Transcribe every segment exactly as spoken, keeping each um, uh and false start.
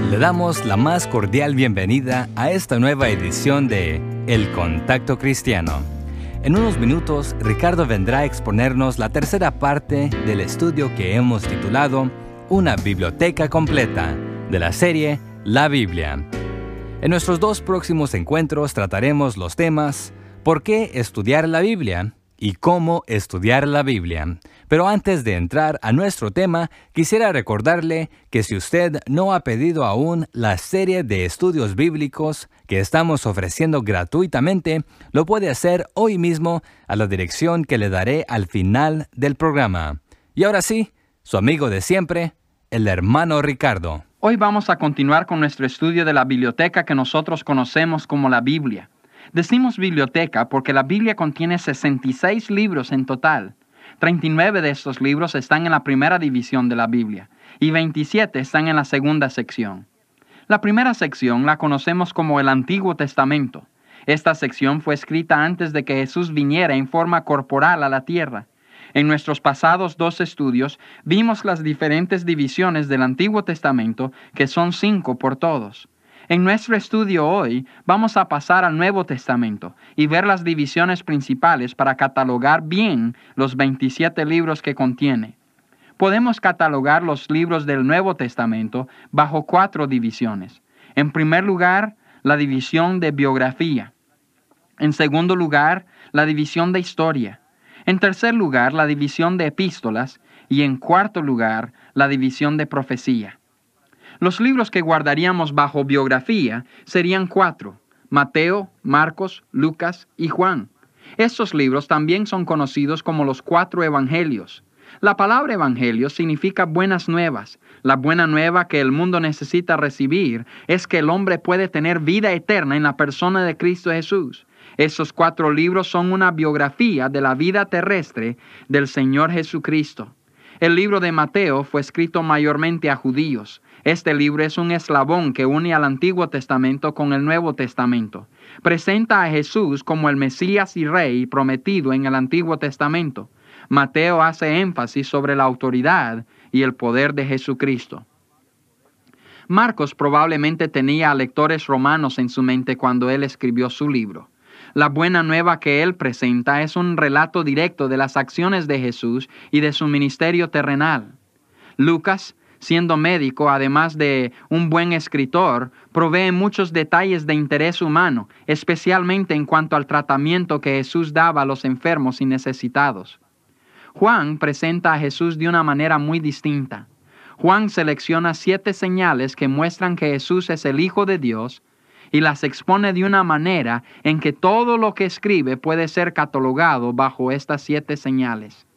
Le damos la más cordial bienvenida a esta nueva edición de El Contacto Cristiano. En unos minutos, Ricardo vendrá a exponernos la tercera parte del estudio que hemos titulado Una Biblioteca Completa, de la serie La Biblia. En nuestros dos próximos encuentros trataremos los temas ¿Por qué estudiar la Biblia? Y cómo estudiar la Biblia. Pero antes de entrar a nuestro tema, quisiera recordarle que si usted no ha pedido aún la serie de estudios bíblicos que estamos ofreciendo gratuitamente, lo puede hacer hoy mismo a la dirección que le daré al final del programa. Y ahora sí, su amigo de siempre, el hermano Ricardo. Hoy vamos a continuar con nuestro estudio de la biblioteca que nosotros conocemos como la Biblia. Decimos biblioteca porque la Biblia contiene sesenta y seis libros en total. treinta y nueve de estos libros están en la primera división de la Biblia y veintisiete están en la segunda sección. La primera sección la conocemos como el Antiguo Testamento. Esta sección fue escrita antes de que Jesús viniera en forma corporal a la tierra. En nuestros pasados dos estudios vimos las diferentes divisiones del Antiguo Testamento, que son cinco por todos. En nuestro estudio hoy vamos a pasar al Nuevo Testamento y ver las divisiones principales para catalogar bien los veintisiete libros que contiene. Podemos catalogar los libros del Nuevo Testamento bajo cuatro divisiones. En primer lugar, la división de biografía. En segundo lugar, la división de historia. En tercer lugar, la división de epístolas. Y en cuarto lugar, la división de profecía. Los libros que guardaríamos bajo biografía serían cuatro: Mateo, Marcos, Lucas y Juan. Estos libros también son conocidos como los cuatro evangelios. La palabra evangelio significa buenas nuevas. La buena nueva que el mundo necesita recibir es que el hombre puede tener vida eterna en la persona de Cristo Jesús. Estos cuatro libros son una biografía de la vida terrestre del Señor Jesucristo. El libro de Mateo fue escrito mayormente a judíos. Este libro es un eslabón que une al Antiguo Testamento con el Nuevo Testamento. Presenta a Jesús como el Mesías y Rey prometido en el Antiguo Testamento. Mateo hace énfasis sobre la autoridad y el poder de Jesucristo. Marcos probablemente tenía a lectores romanos en su mente cuando él escribió su libro. La buena nueva que él presenta es un relato directo de las acciones de Jesús y de su ministerio terrenal. Lucas, siendo médico, además de un buen escritor, provee muchos detalles de interés humano, especialmente en cuanto al tratamiento que Jesús daba a los enfermos y necesitados. Juan presenta a Jesús de una manera muy distinta. Juan selecciona siete señales que muestran que Jesús es el Hijo de Dios y las expone de una manera en que todo lo que escribe puede ser catalogado bajo estas siete señales.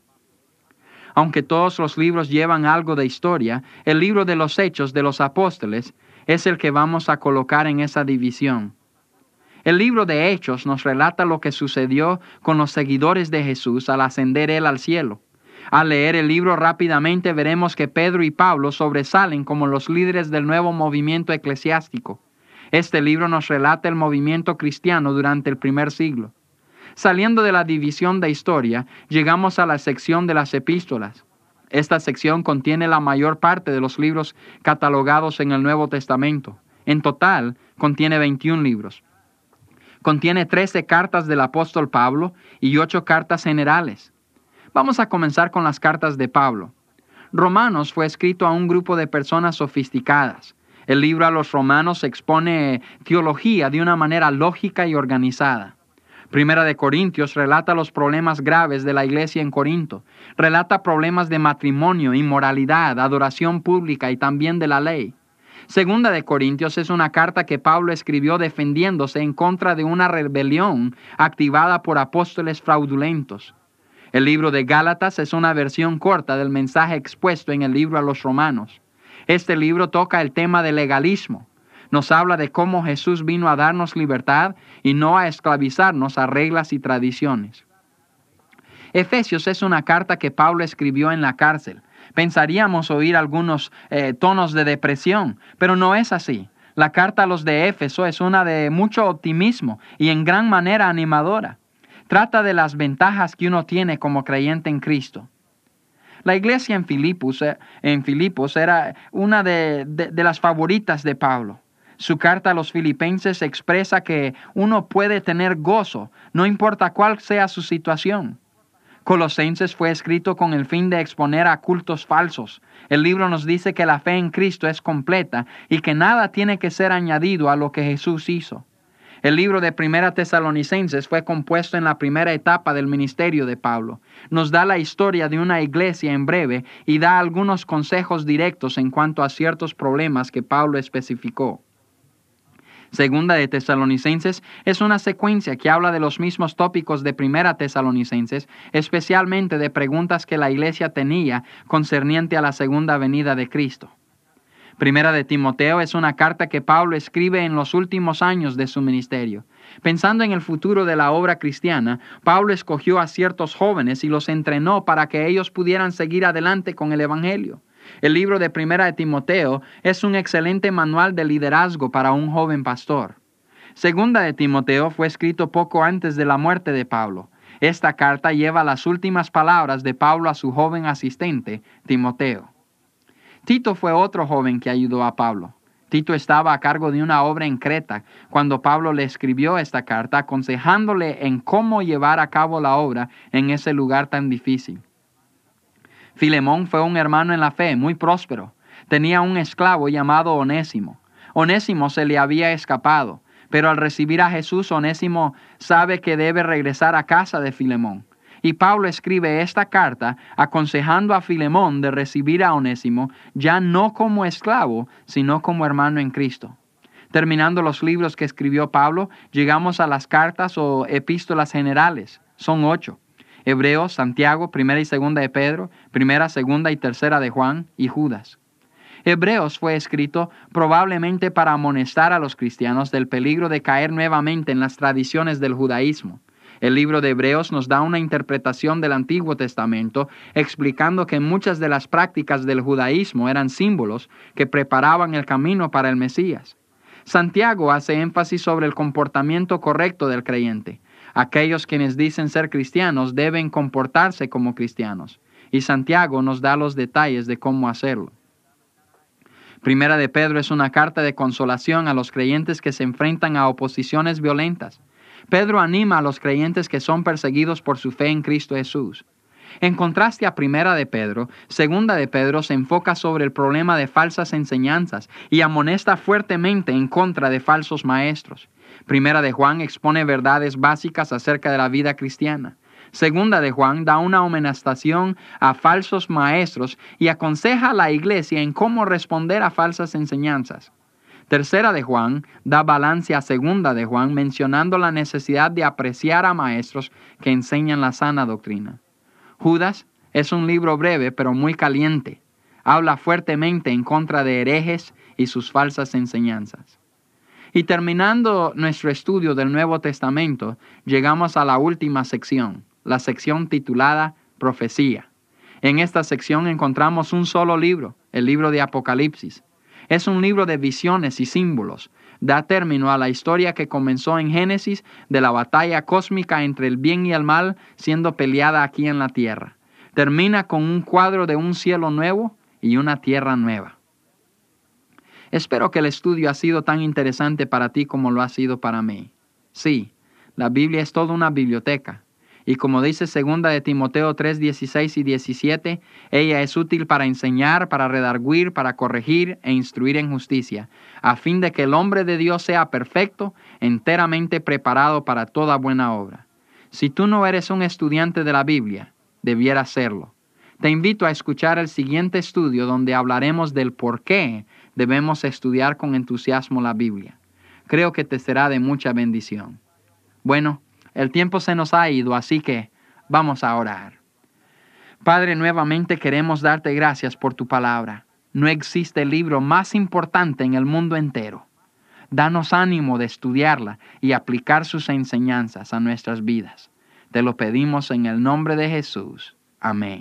Aunque todos los libros llevan algo de historia, el libro de los Hechos de los Apóstoles es el que vamos a colocar en esa división. El libro de Hechos nos relata lo que sucedió con los seguidores de Jesús al ascender él al cielo. Al leer el libro rápidamente veremos que Pedro y Pablo sobresalen como los líderes del nuevo movimiento eclesiástico. Este libro nos relata el movimiento cristiano durante el primer siglo. Saliendo de la división de historia, llegamos a la sección de las epístolas. Esta sección contiene la mayor parte de los libros catalogados en el Nuevo Testamento. En total, contiene veintiún libros. Contiene trece cartas del apóstol Pablo y ocho cartas generales. Vamos a comenzar con las cartas de Pablo. Romanos fue escrito a un grupo de personas sofisticadas. El libro a los Romanos expone teología de una manera lógica y organizada. Primera de Corintios relata los problemas graves de la iglesia en Corinto. Relata problemas de matrimonio, inmoralidad, adoración pública y también de la ley. Segunda de Corintios es una carta que Pablo escribió defendiéndose en contra de una rebelión activada por apóstoles fraudulentos. El libro de Gálatas es una versión corta del mensaje expuesto en el libro a los Romanos. Este libro toca el tema del legalismo. Nos habla de cómo Jesús vino a darnos libertad y no a esclavizarnos a reglas y tradiciones. Efesios es una carta que Pablo escribió en la cárcel. Pensaríamos oír algunos eh, tonos de depresión, pero no es así. La carta a los de Éfeso es una de mucho optimismo y en gran manera animadora. Trata de las ventajas que uno tiene como creyente en Cristo. La iglesia en Filipos, en Filipos era una de, de, de las favoritas de Pablo. Su carta a los filipenses expresa que uno puede tener gozo, no importa cuál sea su situación. Colosenses fue escrito con el fin de exponer a cultos falsos. El libro nos dice que la fe en Cristo es completa y que nada tiene que ser añadido a lo que Jesús hizo. El libro de Primera Tesalonicenses fue compuesto en la primera etapa del ministerio de Pablo. Nos da la historia de una iglesia en breve y da algunos consejos directos en cuanto a ciertos problemas que Pablo especificó. Segunda de Tesalonicenses es una secuencia que habla de los mismos tópicos de Primera Tesalonicenses, especialmente de preguntas que la iglesia tenía concerniente a la segunda venida de Cristo. Primera de Timoteo es una carta que Pablo escribe en los últimos años de su ministerio. Pensando en el futuro de la obra cristiana, Pablo escogió a ciertos jóvenes y los entrenó para que ellos pudieran seguir adelante con el Evangelio. El libro de Primera de Timoteo es un excelente manual de liderazgo para un joven pastor. Segunda de Timoteo fue escrito poco antes de la muerte de Pablo. Esta carta lleva las últimas palabras de Pablo a su joven asistente, Timoteo. Tito fue otro joven que ayudó a Pablo. Tito estaba a cargo de una obra en Creta cuando Pablo le escribió esta carta aconsejándole en cómo llevar a cabo la obra en ese lugar tan difícil. Filemón fue un hermano en la fe muy próspero. Tenía un esclavo llamado Onésimo. Onésimo se le había escapado, pero al recibir a Jesús, Onésimo sabe que debe regresar a casa de Filemón. Y Pablo escribe esta carta aconsejando a Filemón de recibir a Onésimo ya no como esclavo, sino como hermano en Cristo. Terminando los libros que escribió Pablo, llegamos a las cartas o epístolas generales. Son ocho. Hebreos, Santiago, Primera y Segunda de Pedro, Primera, Segunda y Tercera de Juan y Judas. Hebreos fue escrito probablemente para amonestar a los cristianos del peligro de caer nuevamente en las tradiciones del judaísmo. El libro de Hebreos nos da una interpretación del Antiguo Testamento, explicando que muchas de las prácticas del judaísmo eran símbolos que preparaban el camino para el Mesías. Santiago hace énfasis sobre el comportamiento correcto del creyente. Aquellos quienes dicen ser cristianos deben comportarse como cristianos, y Santiago nos da los detalles de cómo hacerlo. Primera de Pedro es una carta de consolación a los creyentes que se enfrentan a oposiciones violentas. Pedro anima a los creyentes que son perseguidos por su fe en Cristo Jesús. En contraste a Primera de Pedro, Segunda de Pedro se enfoca sobre el problema de falsas enseñanzas y amonesta fuertemente en contra de falsos maestros. Primera de Juan expone verdades básicas acerca de la vida cristiana. Segunda de Juan da una amonestación a falsos maestros y aconseja a la iglesia en cómo responder a falsas enseñanzas. Tercera de Juan da balance a Segunda de Juan, mencionando la necesidad de apreciar a maestros que enseñan la sana doctrina. Judas es un libro breve pero muy caliente. Habla fuertemente en contra de herejes y sus falsas enseñanzas. Y terminando nuestro estudio del Nuevo Testamento, llegamos a la última sección, la sección titulada Profecía. En esta sección encontramos un solo libro, el libro de Apocalipsis. Es un libro de visiones y símbolos. Da término a la historia que comenzó en Génesis de la batalla cósmica entre el bien y el mal siendo peleada aquí en la tierra. Termina con un cuadro de un cielo nuevo y una tierra nueva. Espero que el estudio ha sido tan interesante para ti como lo ha sido para mí. Sí, la Biblia es toda una biblioteca. Y como dice Segunda de Timoteo tres, dieciséis y diecisiete, ella es útil para enseñar, para redarguir, para corregir e instruir en justicia, a fin de que el hombre de Dios sea perfecto, enteramente preparado para toda buena obra. Si tú no eres un estudiante de la Biblia, debieras serlo. Te invito a escuchar el siguiente estudio donde hablaremos del por qué debemos estudiar con entusiasmo la Biblia. Creo que te será de mucha bendición. Bueno, el tiempo se nos ha ido, así que vamos a orar. Padre, nuevamente queremos darte gracias por tu palabra. No existe libro más importante en el mundo entero. Danos ánimo de estudiarla y aplicar sus enseñanzas a nuestras vidas. Te lo pedimos en el nombre de Jesús. Amén.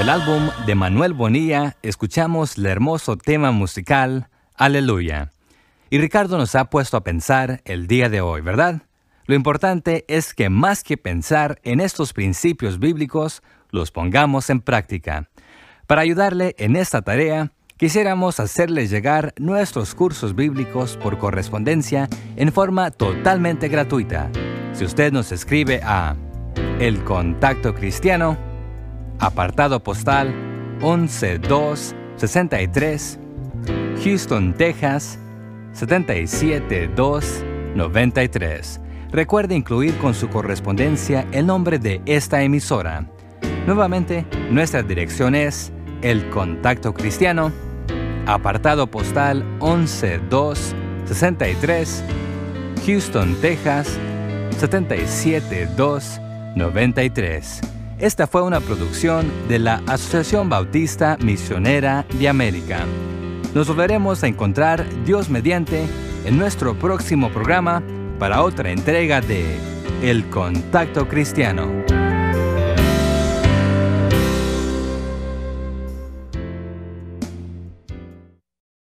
del álbum de Manuel Bonilla escuchamos el hermoso tema musical Aleluya. Y Ricardo nos ha puesto a pensar el día de hoy, ¿verdad? Lo importante es que más que pensar en estos principios bíblicos, los pongamos en práctica. Para ayudarle en esta tarea, quisiéramos hacerle llegar nuestros cursos bíblicos por correspondencia en forma totalmente gratuita. Si usted nos escribe a El Contacto Cristiano, apartado postal once dos sesenta y tres, Houston, Texas, setenta y siete dos noventa y tres. Recuerde incluir con su correspondencia el nombre de esta emisora. Nuevamente, nuestra dirección es El Contacto Cristiano, apartado postal once dos sesenta y tres, Houston, Texas, setenta y siete dos noventa y tres. Esta fue una producción de la Asociación Bautista Misionera de América. Nos volveremos a encontrar, Dios mediante, en nuestro próximo programa para otra entrega de El Contacto Cristiano.